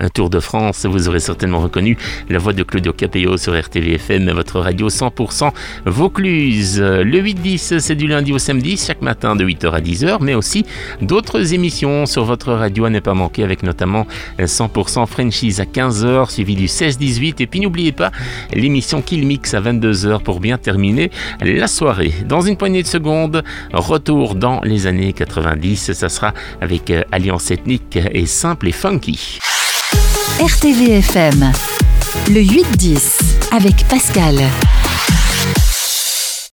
Tour de France, vous aurez certainement reconnu la voix de Claudio Capéo sur RTVFM, votre radio 100% Vaucluse. Le 8-10, c'est du lundi au samedi, chaque matin de 8h à 10h, mais aussi d'autres émissions sur votre radio à ne pas manquer, avec notamment 100% Franchise à 15h, suivi du 16-18. Et puis n'oubliez pas l'émission Kill Mix à 22h pour bien terminer la soirée. Dans une poignée de secondes, retour dans les années 90, ça sera avec Alliance Ethnique et Simple et Funky. RTVFM, le 8-10 avec Pascal.